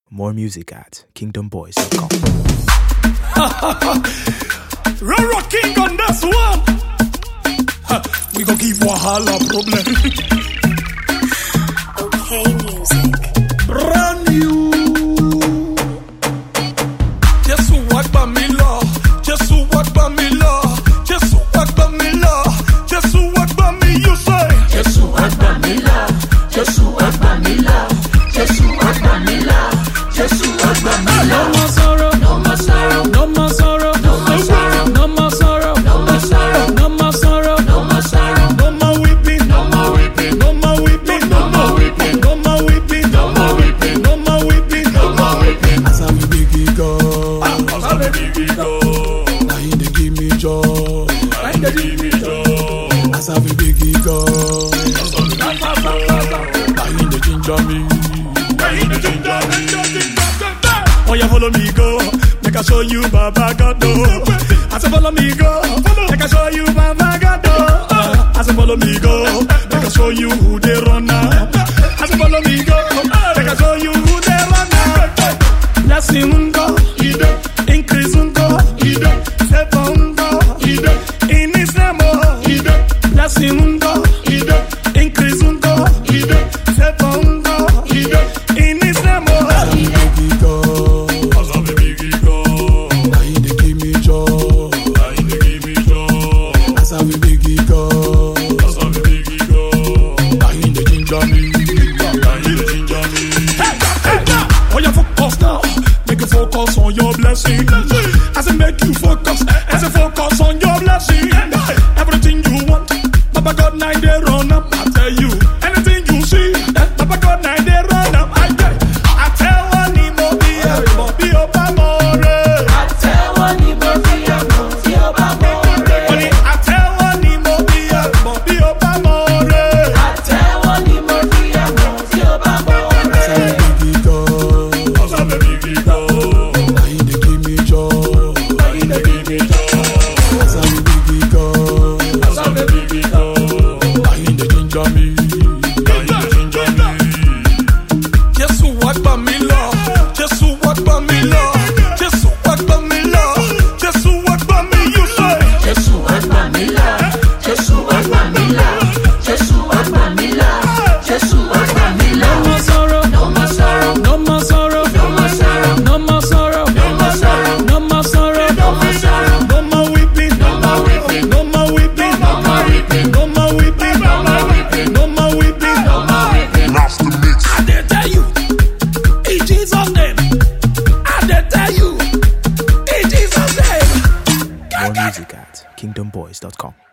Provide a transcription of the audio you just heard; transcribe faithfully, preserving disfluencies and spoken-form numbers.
More music at kingdom boys dot com. Roro King on this one. We gon' give Wahala problem. Okay, music. Brand new. Jesu wagba mi lọ. Jesu wagba mi lọ. Jesu wagba mi lọ. Jesu wagba mi you say. Jesu wagba mi lọ. Jesu wagba mi lọ. Jesu wagba mi lọ. Jesu wagba mi lọ. No more sorrow. No more sorrow. No more sorrow. No more sorrow. No more sorrow. No more sorrow. No more sorrow. No more sorrow. No more weeping. No more weeping. No more weeping. No more weeping. No more weeping. No more weeping. No more weeping. No more weeping. As I be big go. As I be big go. Now he dey give me joy. Now he dey give me joy. As I be big go. Now he dey ginger me. Now he dey ginger me. Oh, you follow me go, make I show you Baba God. I say follow me go, make I show you Baba God. I say follow me go, make I show you who they run now. I say follow me go, make I show you who they run now. Blessing ungo, increase ungo, favor ungo, in His name, blessing ungo, increase ungo, favor ungo, in His name. Focus on your blessing. I say make you focus. I say focus on your blessing. Everything you want, Baba God now they run up. I tell you, anything you see, Baba God now they run up. I tell, I tell one Imo be a be Obamore. I tell one Imo be a be Obamore. I tell one Imo be a be Obamore. I tell one Imo be a be Obamore. As I be big go. More music at kingdom boys dot com.